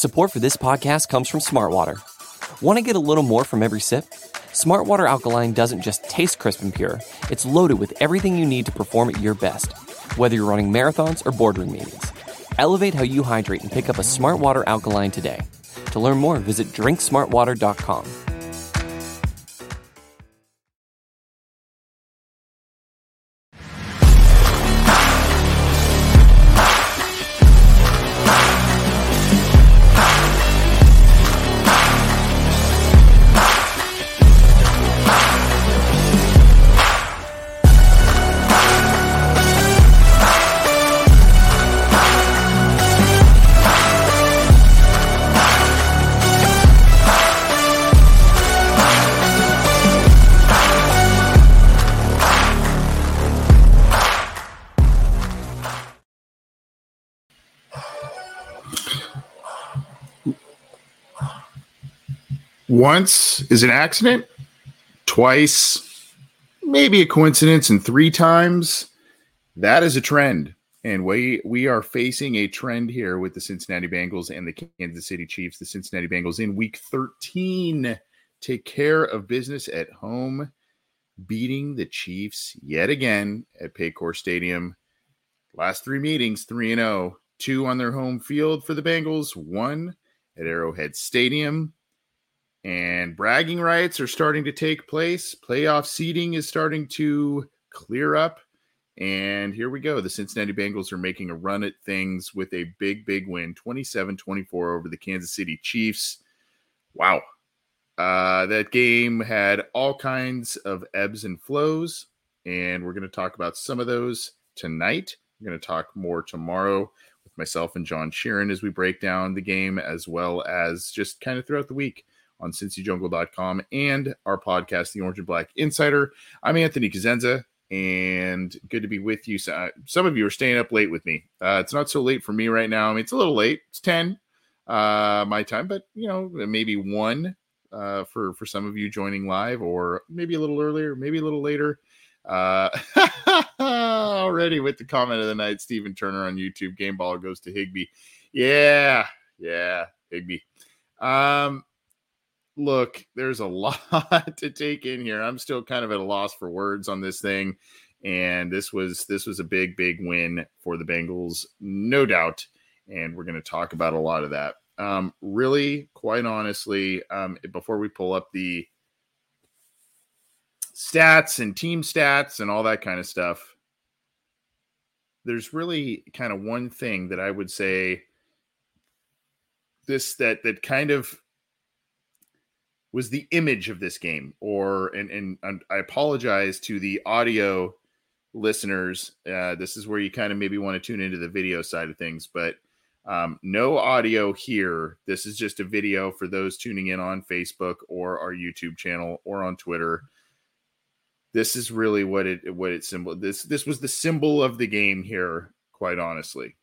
Support for this podcast comes from Smartwater. Want to get a little more from every sip? Smartwater Alkaline doesn't just taste crisp and pure, it's loaded with everything you need to perform at your best, whether you're running marathons or boardroom meetings. Elevate how you hydrate and pick up a Smartwater Alkaline today. To learn more, visit drinksmartwater.com. Once is an accident, twice, maybe a coincidence, and 3 times, that is a trend. And we are facing a trend here with the Cincinnati Bengals and the Kansas City Chiefs. The Cincinnati Bengals in Week 13 take care of business at home, beating the Chiefs yet again at Paycor Stadium. Last 3 meetings, 3-0, 2 on their home field for the Bengals, 1 at Arrowhead Stadium. And bragging rights are starting to take place. Playoff seeding is starting to clear up. And here we go. The Cincinnati Bengals are making a run at things with a big, big win, 27-24 over the Kansas City Chiefs. Wow. That game had all kinds of ebbs and flows, and we're going to talk about some of those tonight. We're going to talk more tomorrow with myself and John Sheeran as we break down the game, as well as just kind of throughout the week on CincyJungle.com and our podcast, The Orange and Black Insider. I'm Anthony Cosenza, and good to be with you. So, some of you are staying up late with me. It's not so late for me right now. I mean, it's a little late. It's 10 my time, but, maybe 1 for some of you joining live, or maybe a little earlier, maybe a little later. Already with the comment of the night, Stephen Turner on YouTube, game ball goes to Higbee. Yeah, Higbee. Look, there's a lot to take in here. I'm still kind of at a loss for words on this thing. And this was a big, big win for the Bengals, no doubt. And we're going to talk about a lot of that. Really, quite honestly, before we pull up the stats and team stats and all that kind of stuff, there's really kind of one thing that I would say that kind of was the image of this game, and I apologize to the audio listeners. This is where you kind of maybe want to tune into the video side of things, but no audio here. This is just a video for those tuning in on Facebook or our YouTube channel or on Twitter. This is really what it symbol. This was the symbol of the game here, quite honestly.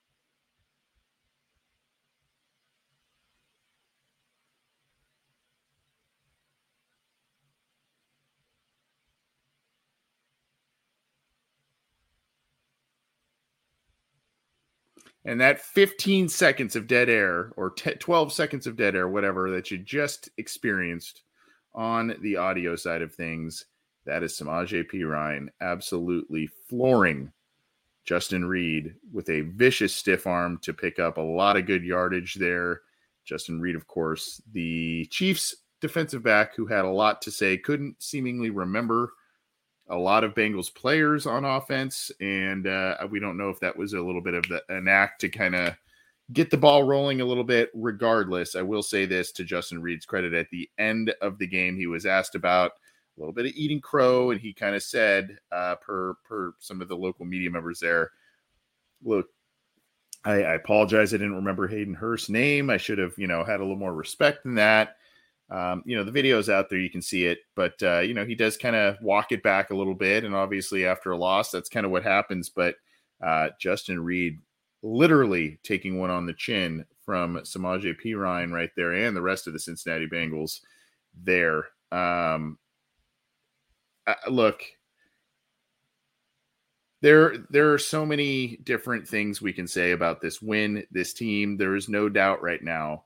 And that 15 seconds of dead air, or 12 seconds of dead air, whatever, that you just experienced on the audio side of things, that is Samaje Perine absolutely flooring Justin Reid with a vicious stiff arm to pick up a lot of good yardage there. Justin Reid, of course, the Chiefs defensive back who had a lot to say, couldn't seemingly remember a lot of Bengals players on offense, and we don't know if that was a little bit of an act to kind of get the ball rolling a little bit. Regardless, I will say this to Justin Reid's credit. At the end of the game, he was asked about a little bit of eating crow, and he kind of said, per some of the local media members there, look, I apologize. I didn't remember Hayden Hurst's name. I should have, had a little more respect than that. The video's out there, you can see it, but he does kind of walk it back a little bit. And obviously after a loss, that's kind of what happens. But Justin Reid literally taking one on the chin from Samaje Perine right there, and the rest of the Cincinnati Bengals there. Look, there are so many different things we can say about this win, this team. There is no doubt right now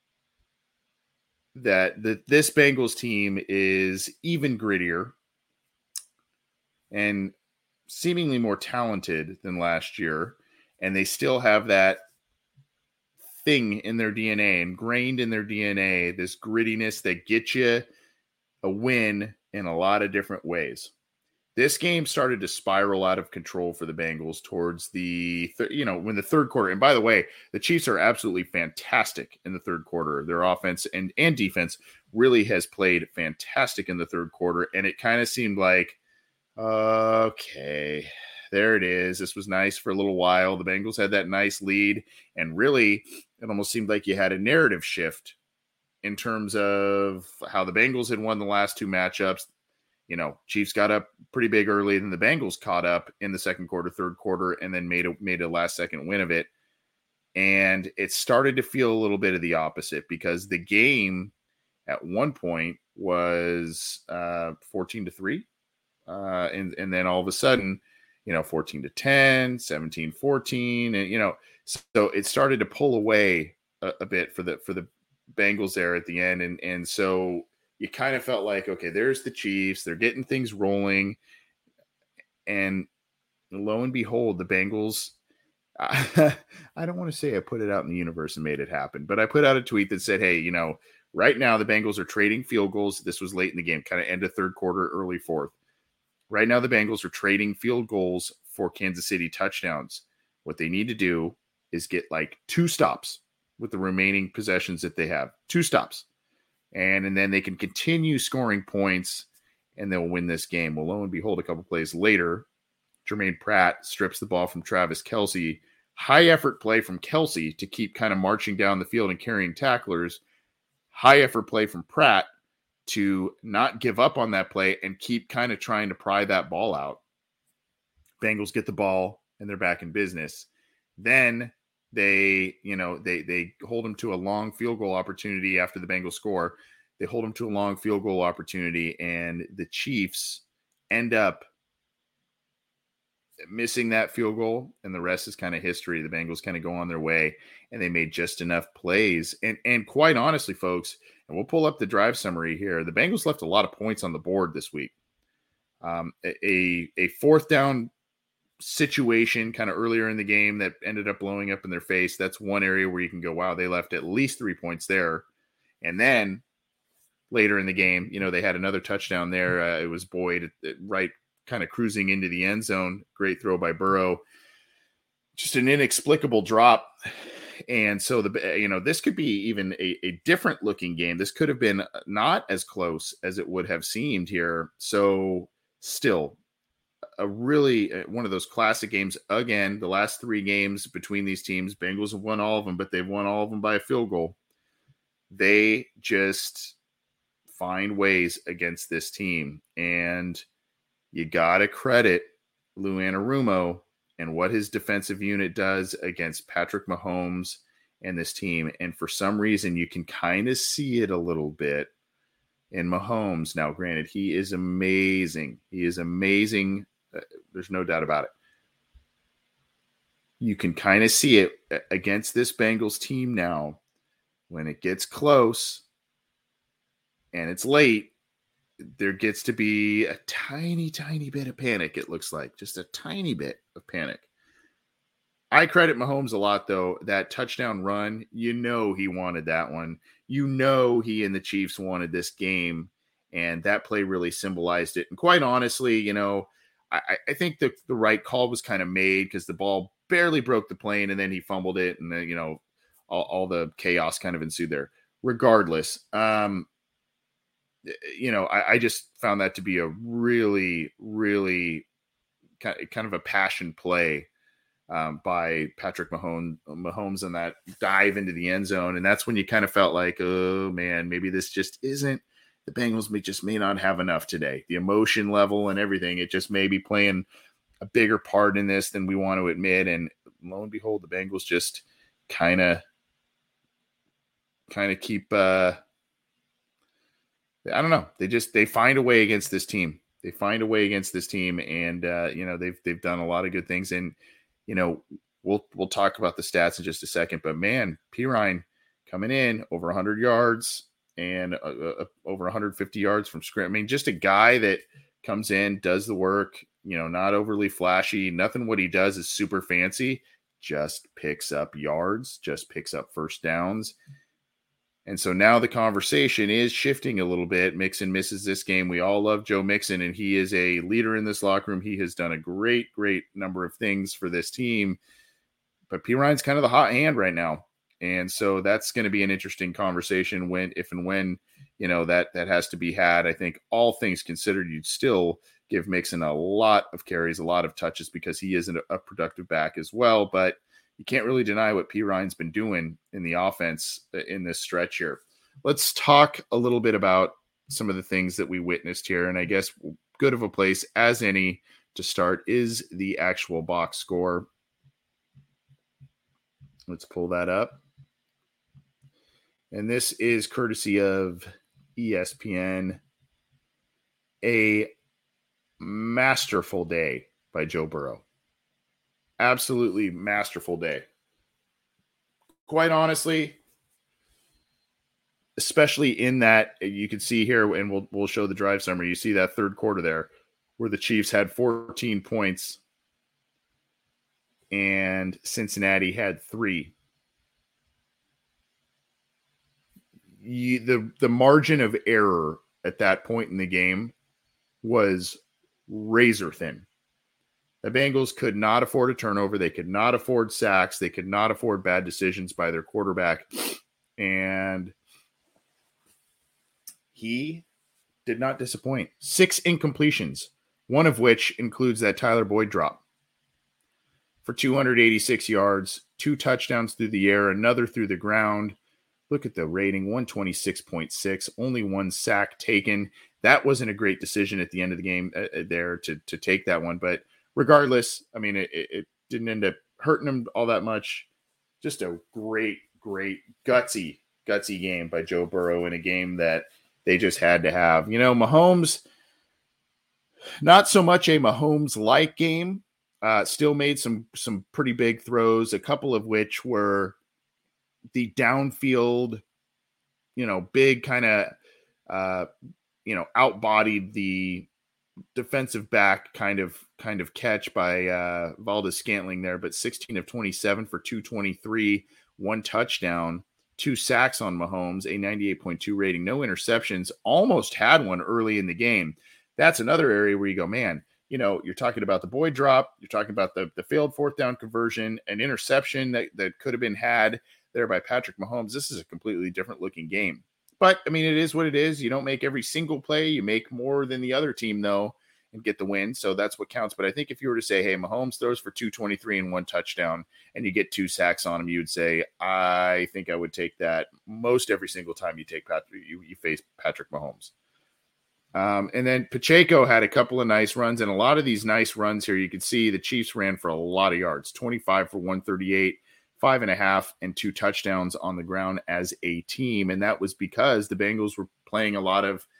that this Bengals team is even grittier and seemingly more talented than last year, and they still have that thing in their DNA, ingrained in their DNA, this grittiness that gets you a win in a lot of different ways. This game started to spiral out of control for the Bengals towards the, when the third quarter. And by the way, the Chiefs are absolutely fantastic in the third quarter. Their offense and defense really has played fantastic in the third quarter. And it kind of seemed like, okay, there it is. This was nice for a little while. The Bengals had that nice lead. And really, it almost seemed like you had a narrative shift in terms of how the Bengals had won the last two matchups. Chiefs got up pretty big early, then the Bengals caught up in the second quarter, third quarter, and then made a last second win of it. And it started to feel a little bit of the opposite, because the game at one point was 14-3. And then all of a sudden, 14-10, 17-14. And, so it started to pull away a bit for the Bengals there at the end. And so you kind of felt like, okay, there's the Chiefs. They're getting things rolling. And lo and behold, the Bengals, I don't want to say I put it out in the universe and made it happen, but I put out a tweet that said, hey, right now the Bengals are trading field goals. This was late in the game, kind of end of third quarter, early fourth. Right now the Bengals are trading field goals for Kansas City touchdowns. What they need to do is get like 2 stops with the remaining possessions that they have. 2 stops. And then they can continue scoring points, and they'll win this game. Well, lo and behold, a couple plays later, Jermaine Pratt strips the ball from Travis Kelce. High effort play from Kelce to keep kind of marching down the field and carrying tacklers. High effort play from Pratt to not give up on that play and keep kind of trying to pry that ball out. Bengals get the ball, and they're back in business. Then they hold them to a long field goal opportunity after the Bengals score. They hold them to a long field goal opportunity, and the Chiefs end up missing that field goal, and the rest is kind of history. The Bengals kind of go on their way, and they made just enough plays. And quite honestly, folks, and we'll pull up the drive summary here, the Bengals left a lot of points on the board this week. A fourth down situation kind of earlier in the game that ended up blowing up in their face. That's one area where you can go, wow, they left at least 3 points there. And then later in the game, they had another touchdown there. It was Boyd right kind of cruising into the end zone. Great throw by Burrow. Just an inexplicable drop. And so this could be even a different looking game. This could have been not as close as it would have seemed here. So still, a really one of those classic games. Again, the last 3 games between these teams, Bengals have won all of them, but they've won all of them by a field goal. They just find ways against this team. And you got to credit Lou Anarumo and what his defensive unit does against Patrick Mahomes and this team. And for some reason, you can kind of see it a little bit in Mahomes. Now, granted, he is amazing. He is amazing. There's no doubt about it. You can kind of see it against this Bengals team now. When it gets close and it's late, there gets to be a tiny, tiny bit of panic, it looks like. Just a tiny bit of panic. I credit Mahomes a lot, though. That touchdown run, he wanted that one. He and the Chiefs wanted this game, and that play really symbolized it. And quite honestly, I think the right call was kind of made because the ball barely broke the plane, and then he fumbled it, and then, all the chaos kind of ensued there. Regardless, I just found that to be a really, really kind of a passion play by Patrick Mahomes in that dive into the end zone. And that's when you kind of felt like, oh man, maybe this just isn't, the Bengals may not have enough today. The emotion level and everything, it just may be playing a bigger part in this than we want to admit. And lo and behold, the Bengals just kind of keep, I don't know. They find a way against this team. They find a way against this team, and they've done a lot of good things. And we'll talk about the stats in just a second. But man, Perine coming in over 100 yards and over 150 yards from scrimmage. I mean, just a guy that comes in, does the work. Not overly flashy. Nothing what he does is super fancy. Just picks up yards. Just picks up first downs. And so now the conversation is shifting a little bit. Mixon misses this game. We all love Joe Mixon, and he is a leader in this locker room. He has done a great, great number of things for this team. But Perine's kind of the hot hand right now. And so that's going to be an interesting conversation when that has to be had. I think all things considered, you'd still give Mixon a lot of carries, a lot of touches because he isn't a productive back as well. But you can't really deny what Perine's been doing in the offense in this stretch here. Let's talk a little bit about some of the things that we witnessed here. And I guess good of a place as any to start is the actual box score. Let's pull that up. And this is courtesy of ESPN. A masterful day by Joe Burrow. Absolutely masterful day. Quite honestly, especially in that you can see here, and we'll show the drive summary. You see that third quarter there where the Chiefs had 14 points and Cincinnati had 3. The margin of error at that point in the game was razor thin. The Bengals could not afford a turnover. They could not afford sacks. They could not afford bad decisions by their quarterback. And he did not disappoint. 6 incompletions, one of which includes that Tyler Boyd drop for 286 yards, 2 touchdowns through the air, another through the ground. Look at the rating, 126.6, only 1 sack taken. That wasn't a great decision at the end of the game there to take that one. But regardless, I mean, it didn't end up hurting him all that much. Just a great, great, gutsy game by Joe Burrow in a game that they just had to have. Mahomes, not so much a Mahomes-like game. Still made some pretty big throws, a couple of which were the downfield, big kind of, outbodied the defensive back kind of catch by Valdez-Scantling there, but 16 of 27 for 223, 1 touchdown, 2 sacks on Mahomes, a 98.2 rating, no interceptions, almost had one early in the game. That's another area where you go, man, you're talking about the Boyd drop, you're talking about the failed 4th down conversion, an interception that could have been had there by Patrick Mahomes. This is a completely different looking game. But, I mean, it is what it is. You don't make every single play. You make more than the other team, though, and get the win. So that's what counts. But I think if you were to say, hey, Mahomes throws for 223 and 1 touchdown, and you get 2 sacks on him, you would say, I think I would take that most every single time you face Patrick Mahomes. And then Pacheco had a couple of nice runs, and a lot of these nice runs here, you can see the Chiefs ran for a lot of yards, 25 for 138. 5.5 and 2 touchdowns on the ground as a team. And that was because the Bengals were playing a lot of,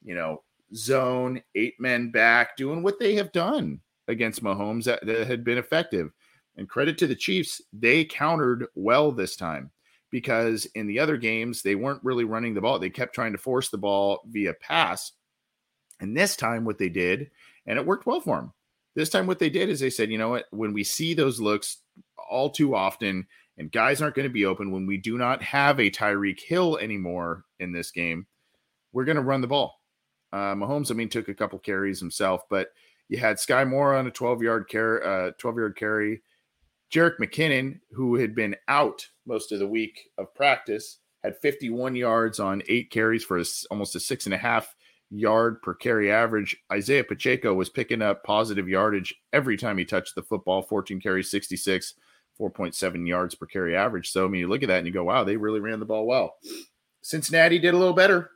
zone, 8 men back, doing what they have done against Mahomes that had been effective. And credit to the Chiefs, they countered well this time because in the other games, they weren't really running the ball. They kept trying to force the ball via pass. And this time what they did, and it worked well for them. This time what they did is they said, you know what, when we see those looks all too often and guys aren't going to be open, when we do not have a Tyreek Hill anymore in this game, we're going to run the ball. Mahomes, took a couple carries himself, but you had Sky Moore on a 12-yard carry. Jerick McKinnon, who had been out most of the week of practice, had 51 yards on 8 carries for almost a 6.5 yard per carry average. Isaiah Pacheco was picking up positive yardage every time he touched the football, 14 carries, 66, 4.7 yards per carry average. So, you look at that and you go, wow, they really ran the ball well. Cincinnati did a little better.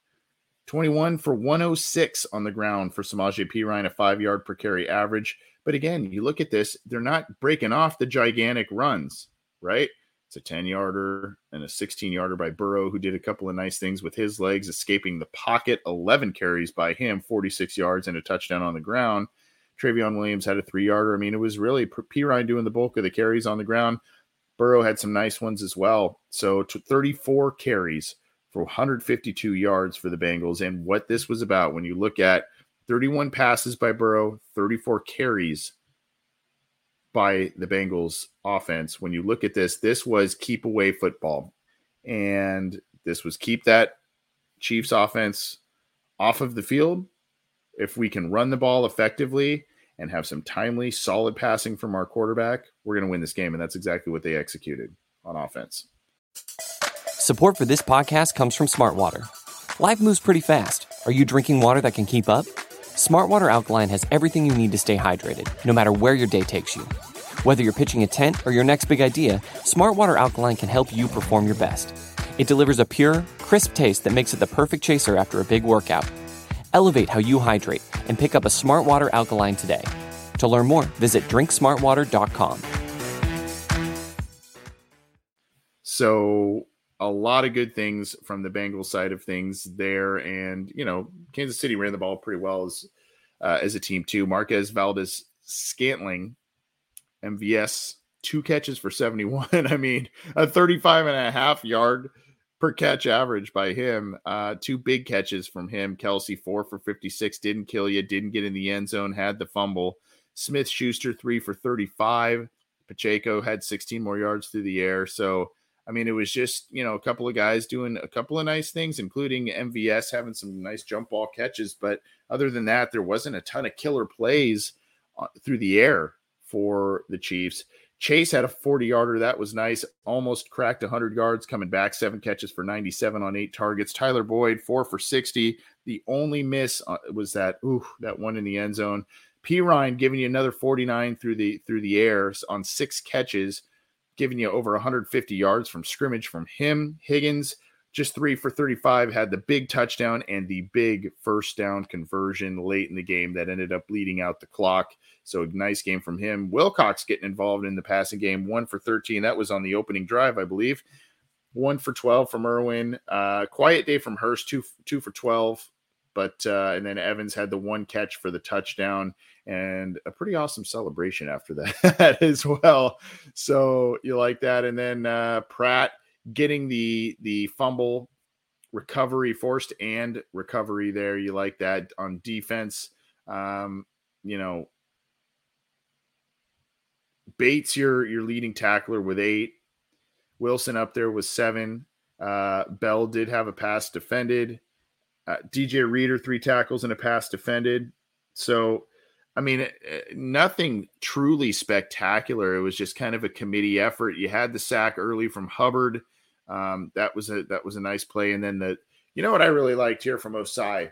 21 for 106 on the ground for Samaje Perine, a 5-yard per carry average. But again, you look at this, they're not breaking off the gigantic runs, right? It's a 10-yarder and a 16-yarder by Burrow, who did a couple of nice things with his legs, escaping the pocket. 11 carries by him, 46 yards and a touchdown on the ground. Travion Williams had a 3-yarder. I mean, it was really Perine doing the bulk of the carries on the ground. Burrow had some nice ones as well. So 34 carries for 152 yards for the Bengals. And what this was about, when you look at 31 passes by Burrow, 34 carries by the Bengals offense. When you look at this, this was keep away football. And this was keep that Chiefs offense off of the field. If we can run the ball effectively and have some timely, solid passing from our quarterback, we're going to win this game. And that's exactly what they executed on offense. Support for this podcast comes from Smart Water. Life moves pretty fast. Are you drinking water that can keep up? Smart Water Alkaline has everything you need to stay hydrated, no matter where your day takes you. Whether you're pitching a tent or your next big idea, Smart Water Alkaline can help you perform your best. It delivers a pure, crisp taste that makes it the perfect chaser after a big workout. Elevate how you hydrate and pick up a Smart Water Alkaline today. To learn more, visit drinksmartwater.com. So a lot of good things from the Bengals side of things there. And, you know, Kansas City ran the ball pretty well as a team too. Marquez Valdes-Scantling, MVS, 2 catches for 71. I mean, a 35.5 yard per catch average by him. 2 big catches from him. Kelsey, 4 for 56, didn't kill you, didn't get in the end zone, had the fumble. Smith-Schuster, 3 for 35. Pacheco had 16 more yards through the air. So, I mean, it was just, you know, a couple of guys doing a couple of nice things, including MVS having some nice jump ball catches. But other than that, there wasn't a ton of killer plays through the air for the Chiefs. Chase had a 40-yarder. That was nice. Almost cracked 100 yards coming back. 7 catches for 97 on 8 targets. Tyler Boyd, 4 for 60. The only miss was that one in the end zone. Perine giving you another 49 through the air on 6 catches, giving you over 150 yards from scrimmage from him. Higgins, just 3 for 35, had the big touchdown and the big first down conversion late in the game that ended up bleeding out the clock. So a nice game from him. Wilcox getting involved in the passing game, 1 for 13. That was on the opening drive, I believe. 1 for 12 from Irwin. Quiet day from Hurst, 2 for 12. But and then Evans had the 1 catch for the touchdown and a pretty awesome celebration after that as well. So you like that. And then Pratt getting the fumble recovery, forced and recovery there. You like that on defense. You know, Bates, your leading tackler with 8. Wilson up there with 7. Bell did have a pass defended. DJ Reader, 3 tackles and a pass defended. So, I mean, nothing truly spectacular. It was just kind of a committee effort. You had the sack early from Hubbard. That was a nice play. And then you know what I really liked here from Osai?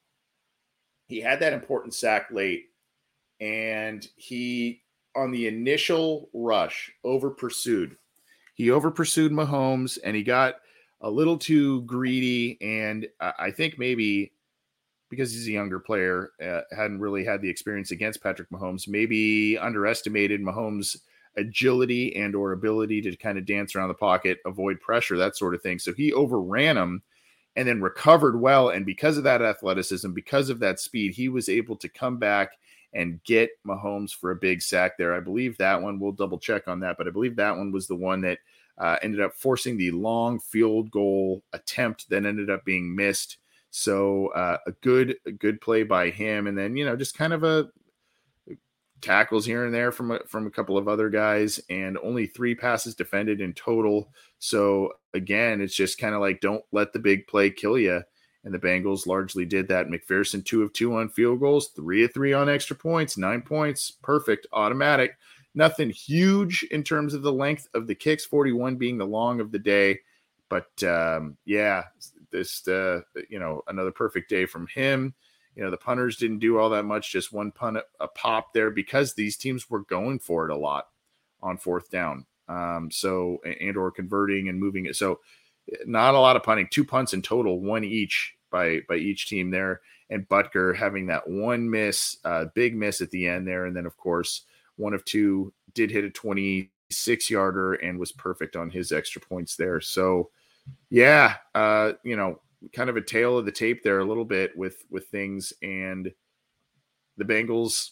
He had that important sack late, and he, on the initial rush, over-pursued. He over-pursued Mahomes, and he got a little too greedy, and I think maybe because he's a younger player, hadn't really had the experience against Patrick Mahomes, maybe underestimated Mahomes' agility and or ability to kind of dance around the pocket, avoid pressure, that sort of thing. So he overran him and then recovered well, and because of that athleticism, because of that speed, he was able to come back and get Mahomes for a big sack there. I believe that one, we'll double check on that, but I believe that one was the one that ended up forcing the long field goal attempt that ended up being missed. So a good play by him. And then, you know, just kind of a tackles here and there from a couple of other guys, and only 3 passes defended in total. So again, it's just kind of like, don't let the big play kill you. And the Bengals largely did that. McPherson, 2 of 2 on field goals, 3 of 3 on extra points, 9 points, perfect, automatic. Nothing huge in terms of the length of the kicks, 41 being the long of the day. But, this, another perfect day from him. You know, the punters didn't do all that much, just 1 punt a pop there because these teams were going for it a lot on 4th down. Or converting and moving it. So not a lot of punting, 2 punts in total, 1 each by each team there. And Butker having that 1 miss, big miss at the end there. And then, of course, 1 of 2 did hit a 20 6-yarder and was perfect on his extra points there. So, yeah, kind of a tale of the tape there a little bit with things, and the Bengals,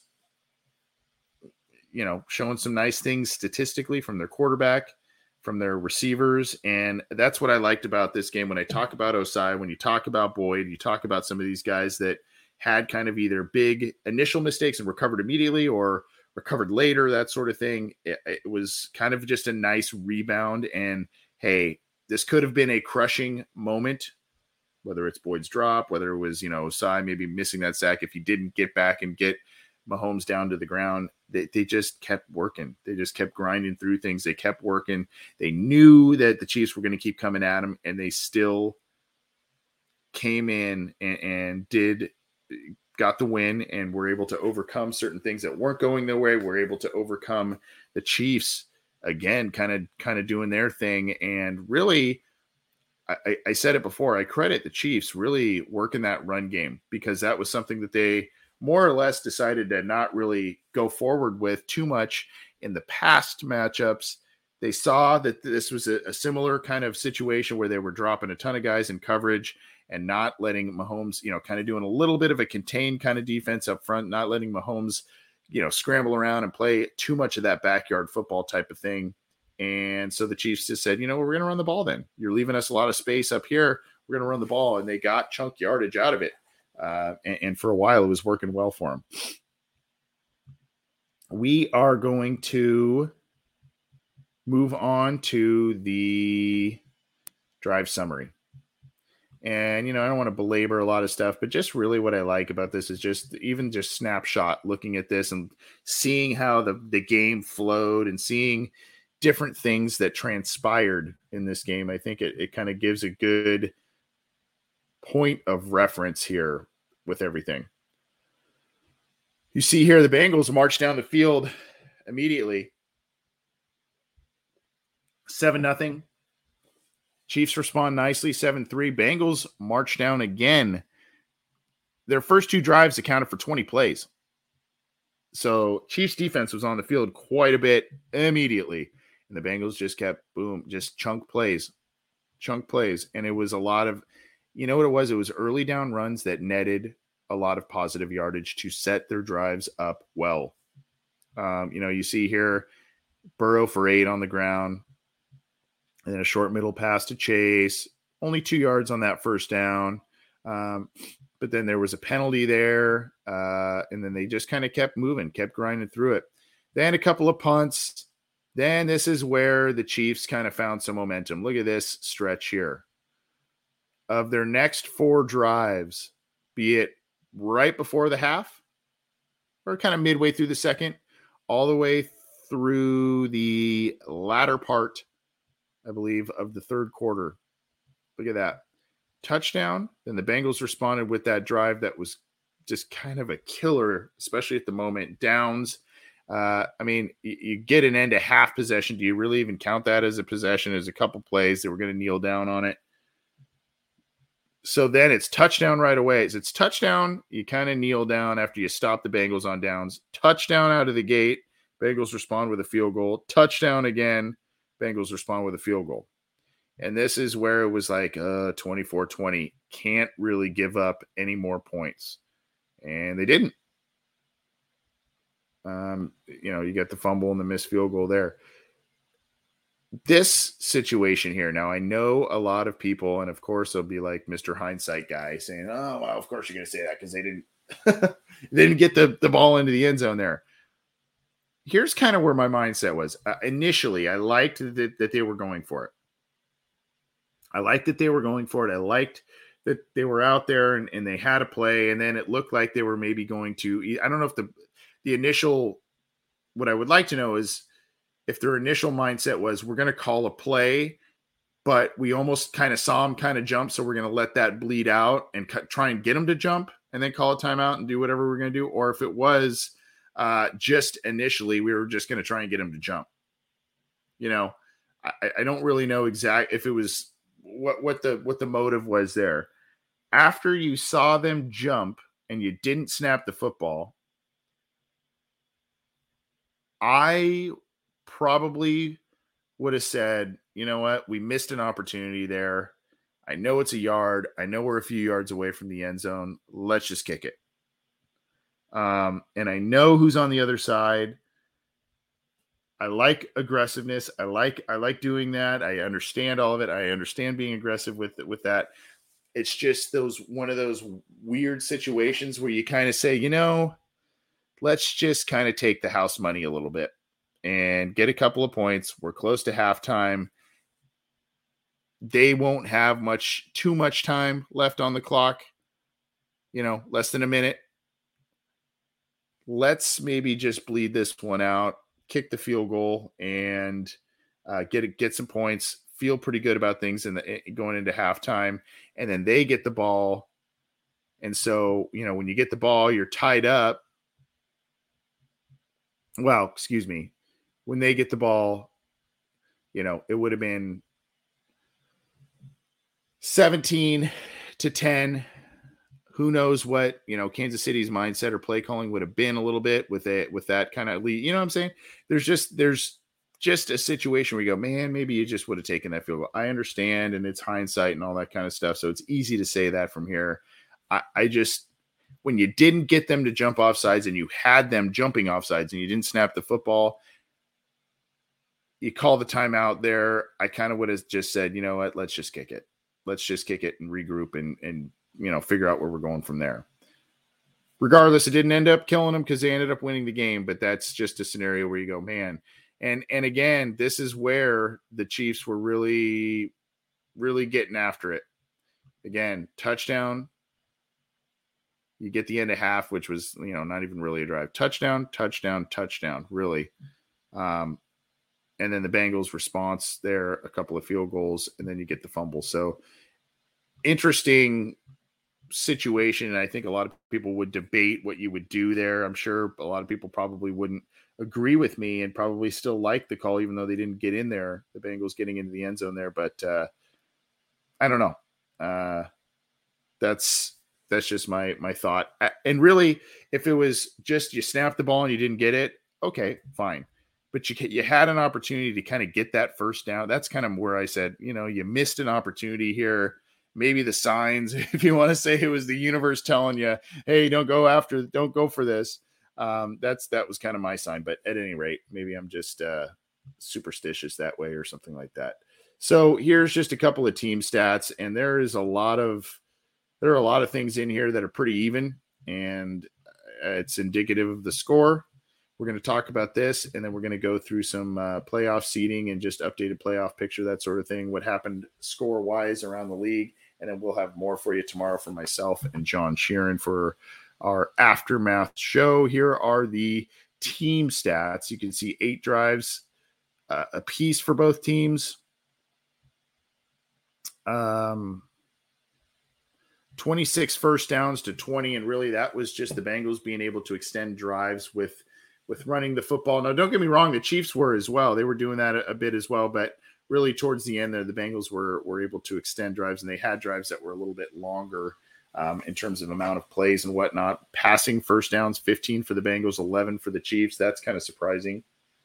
showing some nice things statistically from their quarterback, from their receivers. And that's what I liked about this game. When I talk about Osai, when you talk about Boyd, you talk about some of these guys that had kind of either big initial mistakes and recovered immediately or recovered later, that sort of thing. It was kind of just a nice rebound. And hey, this could have been a crushing moment, whether it's Boyd's drop, whether it was, Osai maybe missing that sack if he didn't get back and get Mahomes down to the ground. They just kept working. They just kept grinding through things. They kept working. They knew that the Chiefs were going to keep coming at them, and they still came in and got the win, and were able to overcome certain things that weren't going their way. We're able to overcome the Chiefs again, kind of doing their thing. And really, I said it before, I credit the Chiefs really working that run game, because that was something that they more or less decided to not really go forward with too much in the past matchups. They saw that this was a similar kind of situation where they were dropping a ton of guys in coverage and not letting Mahomes, kind of doing a little bit of a contained kind of defense up front, not letting Mahomes, scramble around and play too much of that backyard football type of thing. And so the Chiefs just said, we're going to run the ball then. You're leaving us a lot of space up here. We're going to run the ball. And they got chunk yardage out of it. And for a while, it was working well for them. We are going to move on to the drive summary. And, I don't want to belabor a lot of stuff, but just really what I like about this is just snapshot looking at this and seeing how the game flowed and seeing different things that transpired in this game. I think it kind of gives a good point of reference here with everything. You see here, the Bengals march down the field immediately. 7-0. Chiefs respond nicely, 7-3. Bengals march down again. Their first two drives accounted for 20 plays. So Chiefs defense was on the field quite a bit immediately. And the Bengals just kept, just chunk plays. And it was a lot of, what it was? It was early down runs that netted a lot of positive yardage to set their drives up well. You see here, Burrow for 8 on the ground, and then a short middle pass to Chase, only 2 yards on that first down. But then there was a penalty there, and then they just kind of kept moving, kept grinding through it. Then a couple of punts. Then this is where the Chiefs kind of found some momentum. Look at this stretch here. Of their next 4 drives, be it right before the half or kind of midway through the second, all the way through the latter part, I believe, of the third quarter. Look at that. Touchdown. Then the Bengals responded with that drive that was just kind of a killer, especially at the moment. Downs. You get an end to half possession. Do you really even count that as a possession? As a couple plays that were going to kneel down on it. So then it's touchdown right away. As it's touchdown, you kind of kneel down after you stop the Bengals on downs. Touchdown out of the gate. Bengals respond with a field goal. Touchdown again. Bengals respond with a field goal. And this is where it was like 24-20. Can't really give up any more points. And they didn't. You get the fumble and the missed field goal there. This situation here, now I know a lot of people, and of course they'll be like Mr. Hindsight guy saying, oh, well, of course you're going to say that because they didn't get the ball into the end zone there. Here's kind of where my mindset was. Initially, I liked that they were going for it. I liked that they were out there and they had a play, and then it looked like they were maybe going to, I don't know if the initial, what I would like to know is if their initial mindset was, we're going to call a play, but we almost kind of saw him kind of jump, so we're going to let that bleed out and try and get him to jump and then call a timeout and do whatever we're going to do. Or if it was just initially, we were just going to try and get him to jump. I don't really know exactly if it was what the motive was there. After you saw them jump and you didn't snap the football, I probably would have said, you know what, we missed an opportunity there. I know it's a yard. I know we're a few yards away from the end zone. Let's just kick it. And I know who's on the other side. I like aggressiveness. I like doing that. I understand all of it. I understand being aggressive with that. It's just one of those weird situations where you kind of say, let's just kind of take the house money a little bit and get a couple of points. We're close to halftime. They won't have too much time left on the clock, less than a minute. Let's maybe just bleed this one out, kick the field goal, and get some points. Feel pretty good about things going into halftime, and then they get the ball. And so, when you get the ball, you're tied up. Well, excuse me. When they get the ball, it would have been 17-10. Who knows what, Kansas City's mindset or play calling would have been a little bit with that kind of lead. You know what I'm saying? There's just a situation where you go, man, maybe you just would have taken that field goal. I understand, and it's hindsight and all that kind of stuff. So it's easy to say that from here. I just, when you didn't get them to jump offsides and you had them jumping offsides and you didn't snap the football, you call the timeout there. I kind of would have just said, you know what, let's just kick it. Let's just kick it and regroup and figure out where we're going from there. Regardless, it didn't end up killing them because they ended up winning the game, but that's just a scenario where you go, man. And again, this is where the Chiefs were really, really getting after it. Again, touchdown. You get the end of half, which was, not even really a drive. Touchdown, really. And then the Bengals response there, a couple of field goals, and then you get the fumble. So interesting situation. And I think a lot of people would debate what you would do there. I'm sure a lot of people probably wouldn't agree with me and probably still like the call, even though they didn't get in there, the Bengals getting into the end zone there. But I don't know. That's just my thought. And really, if it was just you snapped the ball and you didn't get it, okay, fine. But you had an opportunity to kind of get that first down. That's kind of where I said, you missed an opportunity here. Maybe the signs, if you want to say it was the universe telling you, hey, don't go for this. That was kind of my sign. But at any rate, maybe I'm just superstitious that way or something like that. So here's just a couple of team stats, and there are a lot of things in here that are pretty even, and it's indicative of the score. We're going to talk about this, and then we're going to go through some playoff seeding and just updated playoff picture, that sort of thing, what happened score-wise around the league. And then we'll have more for you tomorrow from myself and John Sheeran for our Aftermath show. Here are the team stats. You can see 8 drives a piece for both teams. 26 first downs to 20, and really that was just the Bengals being able to extend drives with running the football. Now, don't get me wrong, the Chiefs were as well. They were doing that a bit as well, but really towards the end there, the Bengals were able to extend drives, and they had drives that were a little bit longer in terms of amount of plays and whatnot. Passing first downs, 15 for the Bengals, 11 for the Chiefs. That's kind of surprising.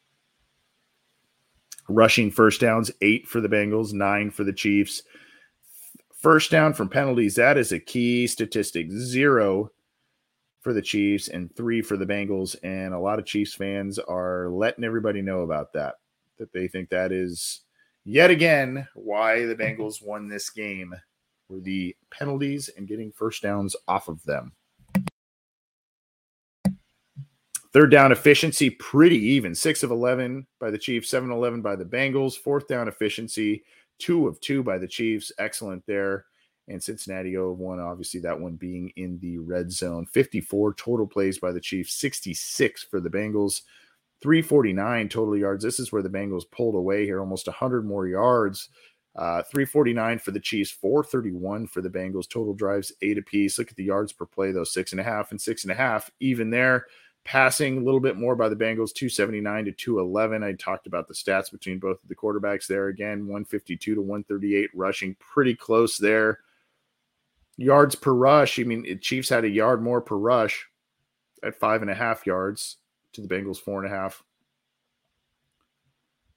Rushing first downs, 8 for the Bengals, 9 for the Chiefs. First down from penalties, that is a key statistic. 0 for the Chiefs and 3 for the Bengals. And a lot of Chiefs fans are letting everybody know about that they think that is yet again why the Bengals won this game, were the penalties and getting first downs off of them. Third down efficiency, pretty even. 6 of 11 by the Chiefs, 7 of 11 by the Bengals. Fourth down efficiency, 2 of 2 by the Chiefs. Excellent there. And Cincinnati 0 of 1, obviously that one being in the red zone. 54 total plays by the Chiefs, 66 for the Bengals. 349 total yards. This is where the Bengals pulled away here, almost 100 more yards. 349 for the Chiefs, 431 for the Bengals. Total drives, 8 apiece. Look at the yards per play, though, 6.5 and 6.5. Even there. Passing a little bit more by the Bengals, 279 to 211. I talked about the stats between both of the quarterbacks there. Again, 152 to 138. Rushing pretty close there. Yards per rush. I mean, Chiefs had a yard more per rush at 5.5 yards to the Bengals 4.5.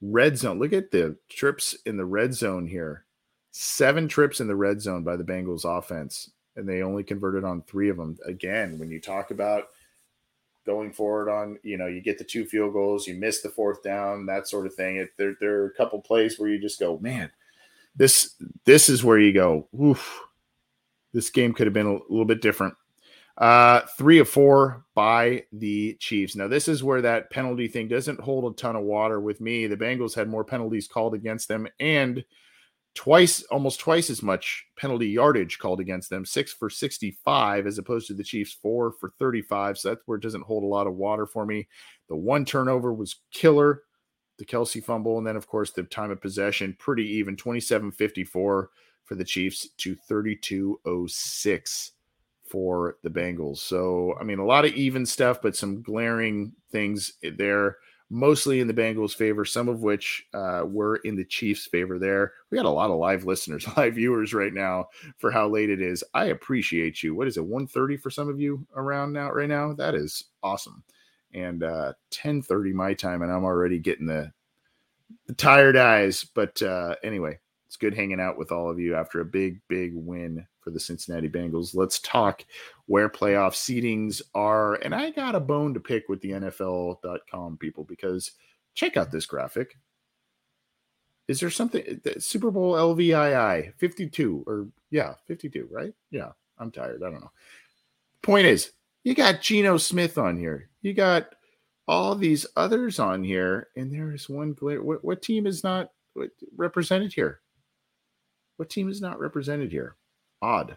Red zone. Look at the trips in the red zone here. 7 trips in the red zone by the Bengals offense, and they only converted on 3 of them. Again, when you talk about going forward on, you get the 2 field goals, you miss the 4th down, that sort of thing. There are a couple plays where you just go, man, this is where you go, oof, this game could have been a little bit different. 3 of 4 by the Chiefs. Now, this is where that penalty thing doesn't hold a ton of water with me. The Bengals had more penalties called against them and almost twice as much penalty yardage called against them, 6 for 65, as opposed to the Chiefs 4 for 35. So that's where it doesn't hold a lot of water for me. The 1 turnover was killer, the Kelsey fumble. And then, of course, the time of possession, pretty even, 27-54 for the Chiefs to 32-06 for the Bengals. So, I mean, a lot of even stuff, but some glaring things there, mostly in the Bengals' favor, some of which were in the Chiefs' favor there. We got a lot of live listeners, live viewers right now for how late it is. I appreciate you. What is it, 1:30 for some of you around now? Right now? That is awesome. And 10:30 my time, and I'm already getting the tired eyes. But anyway, it's good hanging out with all of you after a big, big win for the Cincinnati Bengals. Let's talk where playoff seedings are. And I got a bone to pick with the NFL.com people, because check out this graphic. Is there something, Super Bowl LVII 52 or 52, right? Yeah, I'm tired. I don't know. Point is, you got Geno Smith on here. You got all these others on here, and there is one glare. What team is not represented here? What team is not represented here? Odd.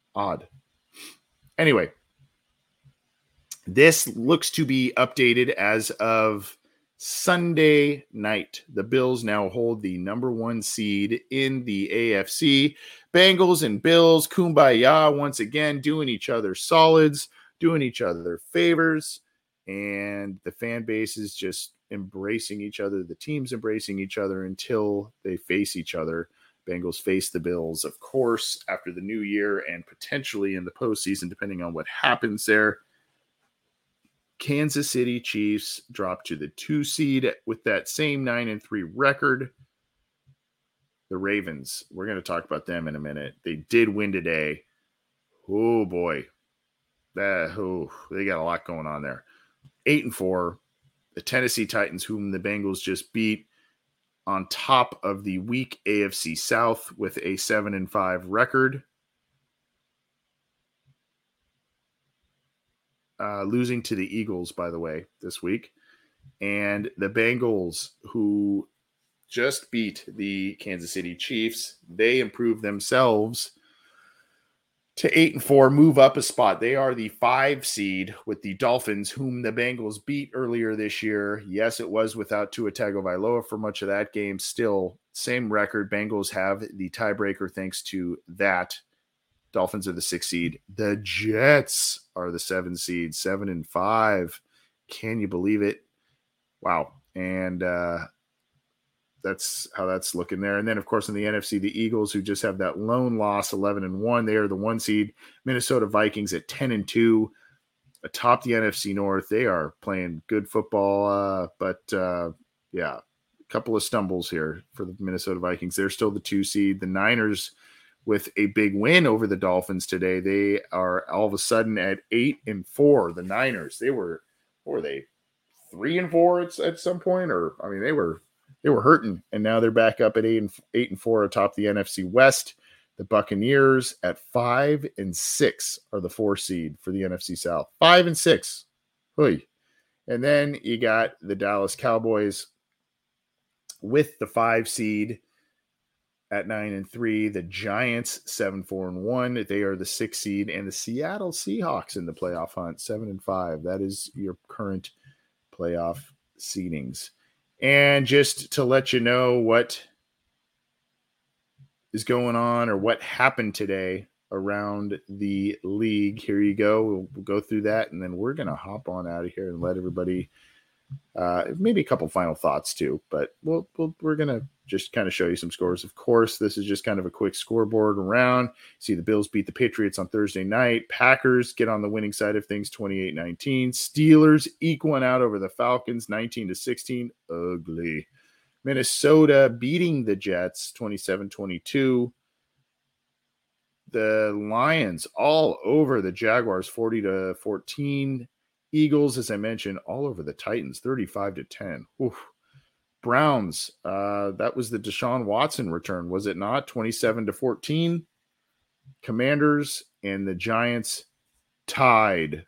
Anyway, this looks to be updated as of Sunday night. The Bills now hold the number 1 seed in the AFC. Bengals and Bills, kumbaya once again, doing each other solids, doing each other favors, and the fan base is just embracing each other. The teams embracing each other until they face each other. Bengals face the Bills, of course, after the new year and potentially in the postseason, depending on what happens there. Kansas City Chiefs drop to the 2 seed with that same 9-3 record. The Ravens, we're going to talk about them in a minute. They did win today. Oh, boy. They got a lot going on there. 8-4. The Tennessee Titans, whom the Bengals just beat, on top of the weak AFC South with a 7-5 record. Losing to the Eagles, by the way, this week. And the Bengals, who just beat the Kansas City Chiefs, they improved themselves to 8-4, move up a spot. They are the 5 seed with the Dolphins, whom the Bengals beat earlier this year. Yes, it was without Tua Tagovailoa for much of that game. Still, same record. Bengals have the tiebreaker thanks to that. Dolphins are the 6 seed. The Jets are the 7 seed, 7-5. Can you believe it? Wow. And that's how that's looking there. And then, of course, in the NFC, the Eagles, who just have that lone loss, 11-1. They are the 1 seed. Minnesota Vikings at 10-2, atop the NFC North. They are playing good football, but a couple of stumbles here for the Minnesota Vikings. They're still the 2 seed. The Niners, with a big win over the Dolphins today, they are all of a sudden at 8-4. The Niners, they were 3-4 at some point, or I mean, they were hurting, and now they're back up at 8-4 atop the NFC West. The Buccaneers at 5-6 are the 4 seed for the NFC South. 5-6. Oy. And then you got the Dallas Cowboys with the 5 seed at 9-3. The Giants 7-4-1. They are the 6 seed, and the Seattle Seahawks in the playoff hunt 7-5. That is your current playoff seedings. And just to let you know what is going on or what happened today around the league, here you go. We'll go through that, and then we're going to hop on out of here and let everybody maybe a couple final thoughts too, but we're going to just kind of show you some scores. Of course, this is just kind of a quick scoreboard around. See, the Bills beat the Patriots on Thursday night. Packers get on the winning side of things, 28-19. Steelers eke one out over the Falcons, 19-16. Ugly. Minnesota beating the Jets 27-22. The Lions all over the Jaguars 40-14. Eagles, as I mentioned, all over the Titans 35-10. Oof. Browns, that was the Deshaun Watson return, was it not? 27-14. Commanders and the Giants tied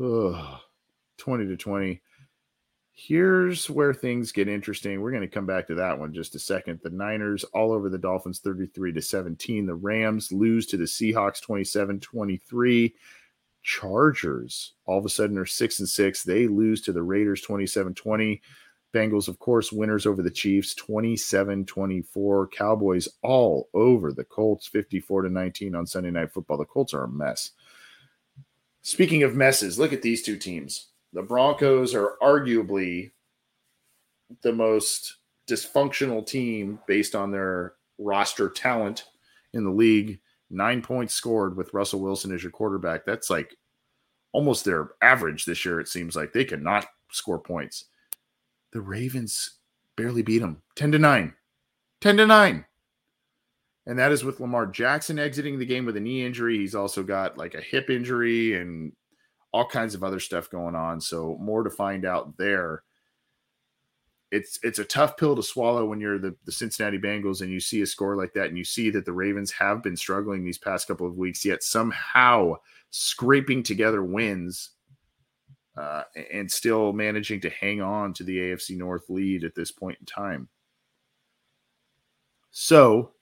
20-20. Here's where things get interesting. We're going to come back to that one just a second. The Niners all over the Dolphins 33-17. The Rams lose to the Seahawks 27-23. Chargers all of a sudden are 6-6. They lose to the Raiders 27-20. Bengals, of course, winners over the Chiefs 27-24. Cowboys all over the Colts 54-19 on Sunday Night Football. The Colts are a mess. Speaking of messes, look at these two teams. The Broncos are arguably the most dysfunctional team based on their roster talent in the league. 9 points scored with Russell Wilson as your quarterback. That's like almost their average this year, it seems like. They cannot score points. The Ravens barely beat them. 10-9. 10-9. And that is with Lamar Jackson exiting the game with a knee injury. He's also got like a hip injury and all kinds of other stuff going on. So more to find out there. It's a tough pill to swallow when you're the Cincinnati Bengals and you see a score like that and you see that the Ravens have been struggling these past couple of weeks, yet somehow scraping together wins and still managing to hang on to the AFC North lead at this point in time. So,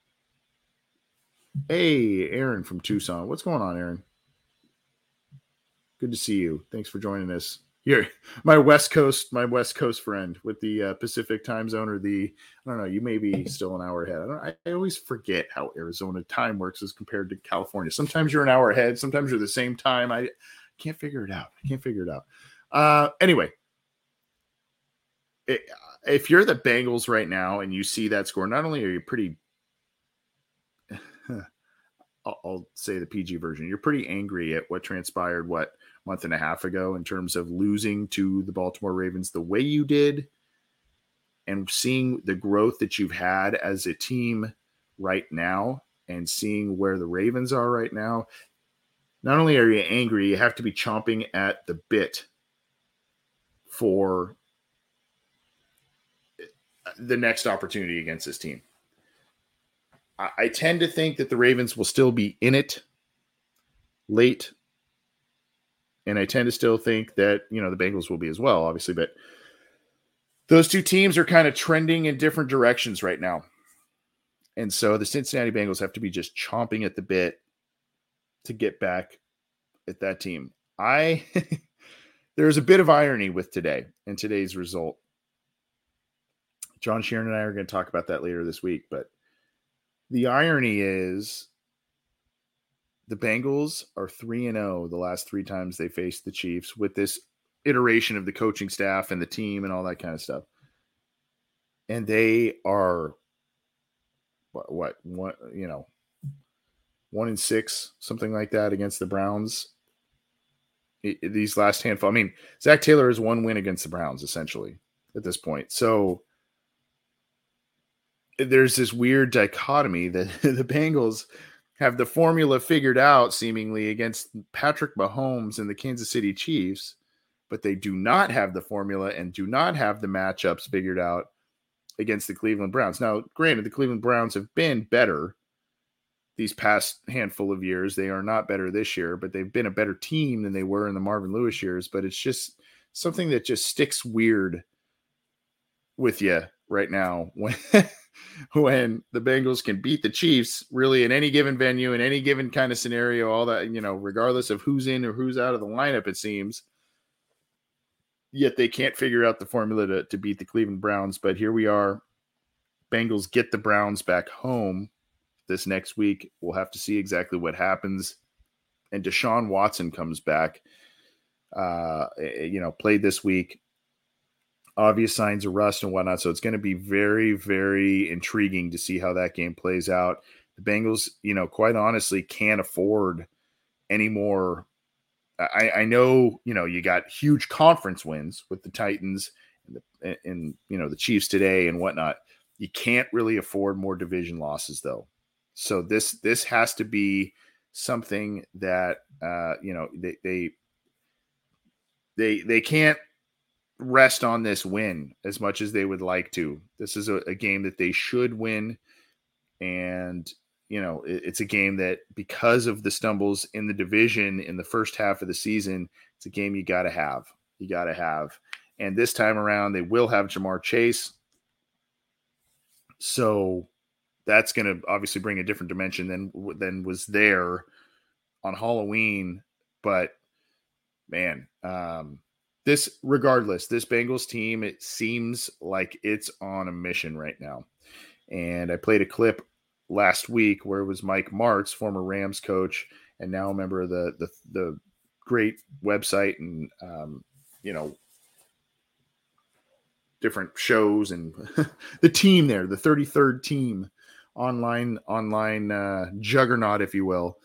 hey, Aaron from Tucson. What's going on, Aaron? Good to see you. Thanks for joining us. Here, my West Coast friend with the Pacific time zone, or I don't know, you may be still an hour ahead. I always forget how Arizona time works as compared to California. Sometimes you're an hour ahead. Sometimes you're the same time. I can't figure it out. Anyway, if you're the Bengals right now and you see that score, not only are you pretty, I'll say the PG version, you're pretty angry at what transpired, month and a half ago in terms of losing to the Baltimore Ravens the way you did and seeing the growth that you've had as a team right now and seeing where the Ravens are right now. Not only are you angry, you have to be chomping at the bit for the next opportunity against this team. I tend to think that the Ravens will still be in it late. And I tend to still think that, the Bengals will be as well, obviously. But those two teams are kind of trending in different directions right now. And so the Cincinnati Bengals have to be just chomping at the bit to get back at that team. There's a bit of irony with today and today's result. John Sheeran and I are going to talk about that later this week. But the irony is, the Bengals are 3-0 the last 3 times they faced the Chiefs with this iteration of the coaching staff and the team and all that kind of stuff. And they are 1-6, something like that against the Browns. These last handful. I mean, Zach Taylor has 1 win against the Browns essentially at this point. So there's this weird dichotomy that the Bengals have the formula figured out seemingly against Patrick Mahomes and the Kansas City Chiefs, but they do not have the formula and do not have the matchups figured out against the Cleveland Browns. Now, granted, the Cleveland Browns have been better these past handful of years. They are not better this year, but they've been a better team than they were in the Marvin Lewis years. But it's just something that just sticks weird with you right now when the Bengals can beat the Chiefs really in any given venue, in any given kind of scenario, all that, regardless of who's in or who's out of the lineup, it seems. Yet they can't figure out the formula to beat the Cleveland Browns. But here we are. Bengals get the Browns back home this next week. We'll have to see exactly what happens. And Deshaun Watson comes back, played this week. Obvious signs of rust and whatnot. So it's going to be very, very intriguing to see how that game plays out. The Bengals, quite honestly, can't afford any more. I know, you got huge conference wins with the Titans and the Chiefs today and whatnot. You can't really afford more division losses, though. So this has to be something that they can't rest on this win as much as they would like to. This is a game that they should win, and it's a game that, because of the stumbles in the division in the first half of the season, it's a game you got to have. And this time around, they will have Jamar Chase. So that's going to obviously bring a different dimension than was there on Halloween. But man, this Bengals team, it seems like it's on a mission right now. And I played a clip last week where it was Mike Martz, former Rams coach, and now a member of the great website and different shows, and the team there, the 33rd team, online juggernaut, if you will,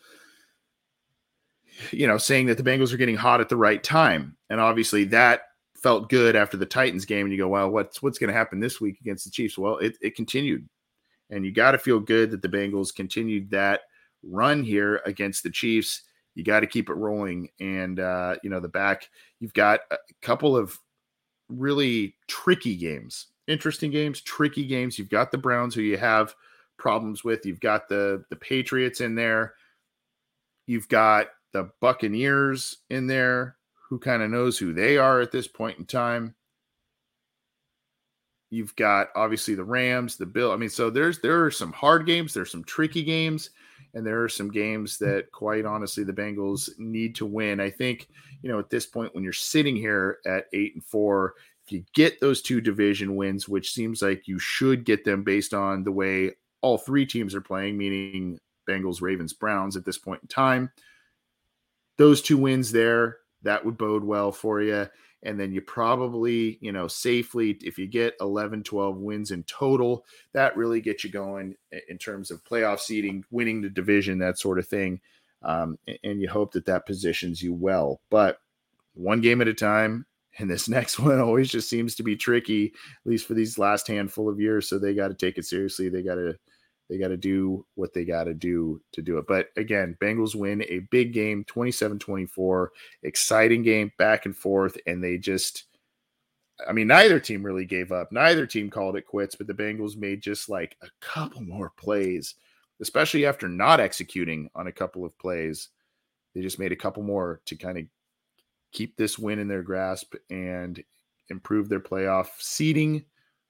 saying that the Bengals are getting hot at the right time. And obviously that felt good after the Titans game. And you go, well, what's going to happen this week against the Chiefs? Well, it continued. And you got to feel good that the Bengals continued that run here against the Chiefs. You got to keep it rolling. And, the back, you've got a couple of really tricky games, interesting games, tricky games. You've got the Browns, who you have problems with. You've got the Patriots in there. You've got the Buccaneers in there. Who kind of knows who they are at this point in time? You've got obviously the Rams, the Bill. I mean, so there are some hard games, there's some tricky games, and there are some games that, quite honestly, the Bengals need to win. I think, at this point, when you're sitting here at 8-4, if you get those two division wins, which seems like you should get them based on the way all three teams are playing, meaning Bengals, Ravens, Browns at this point in time, those two wins there, that would bode well for you. And then you probably, safely, if you get 11, 12 wins in total, that really gets you going in terms of playoff seeding, winning the division, that sort of thing. And you hope that positions you well. But one game at a time, and this next one always just seems to be tricky, at least for these last handful of years. So they got to take it seriously. They got to do what they got to do it. But again, Bengals win a big game, 27-24, exciting game, back and forth. And they just, neither team really gave up. Neither team called it quits, but the Bengals made just like a couple more plays, especially after not executing on a couple of plays. They just made a couple more to kind of keep this win in their grasp and improve their playoff seeding,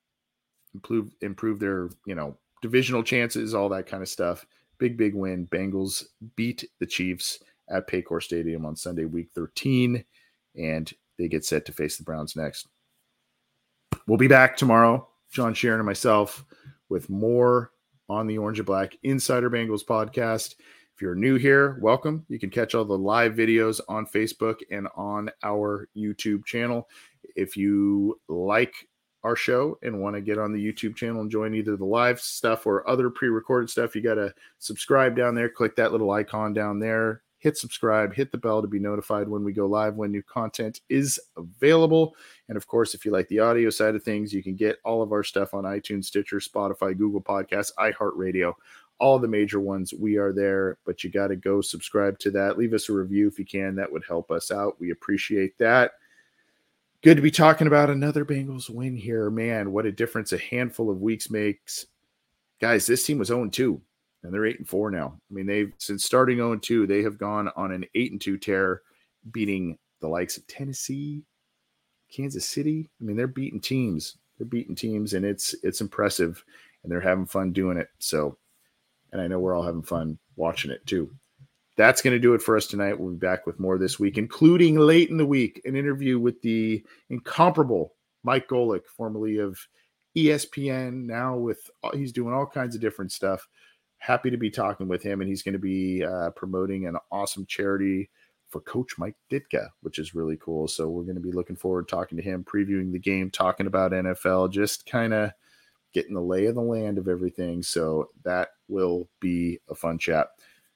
improve their, divisional chances, all that kind of stuff. Big win. Bengals beat the Chiefs at Paycor Stadium on Sunday, week 13, and they get set to face the Browns next. We'll be back tomorrow, John Sharon and myself, with more on the Orange and Black Insider Bengals podcast. If you're new here, welcome. You can catch all the live videos on Facebook and on our YouTube channel. If you like our show and want to get on the YouTube channel and join either the live stuff or other pre-recorded stuff, you got to subscribe down there. Click that little icon down there. Hit subscribe, hit the bell to be notified when we go live, when new content is available. And of course, if you like the audio side of things, you can get all of our stuff on iTunes, Stitcher, Spotify, Google Podcasts, iHeartRadio, all the major ones. We are there, but you got to go subscribe to that. Leave us a review if you can. That would help us out. We appreciate that. Good to be talking about another Bengals win here. Man, what a difference a handful of weeks makes. Guys, this team was 0-2, and they're 8-4 now. They've, since starting 0-2, they have gone on an 8-2 tear, beating the likes of Tennessee, Kansas City. They're beating teams. And it's impressive, and they're having fun doing it. So, and I know we're all having fun watching it too. That's going to do it for us tonight. We'll be back with more this week, including late in the week, an interview with the incomparable Mike Golick, formerly of ESPN. Now he's doing all kinds of different stuff. Happy to be talking with him, and he's going to be promoting an awesome charity for Coach Mike Ditka, which is really cool. So we're going to be looking forward to talking to him, previewing the game, talking about NFL, just kind of getting the lay of the land of everything. So that will be a fun chat.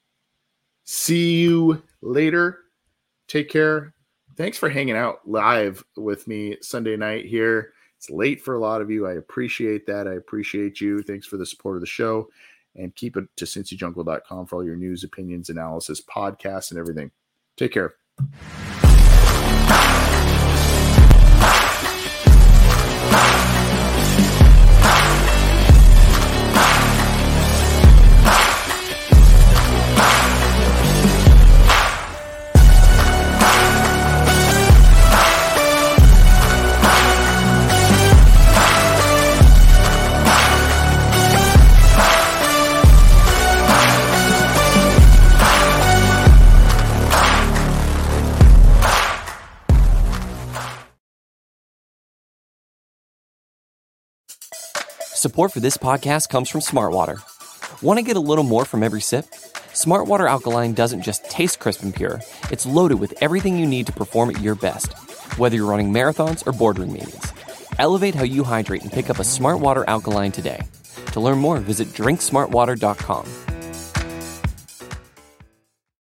See you later. Take care. Thanks for hanging out live with me Sunday night here. It's late for a lot of you. I appreciate that. I appreciate you. Thanks for the support of the show. And keep it to CincyJungle.com for all your news, opinions, analysis, podcasts, and everything. Take care. Support for this podcast comes from Smartwater. Want to get a little more from every sip? Smartwater Alkaline doesn't just taste crisp and pure, it's loaded with everything you need to perform at your best, whether you're running marathons or boardroom meetings. Elevate how you hydrate and pick up a Smartwater Alkaline today. To learn more, visit drinksmartwater.com.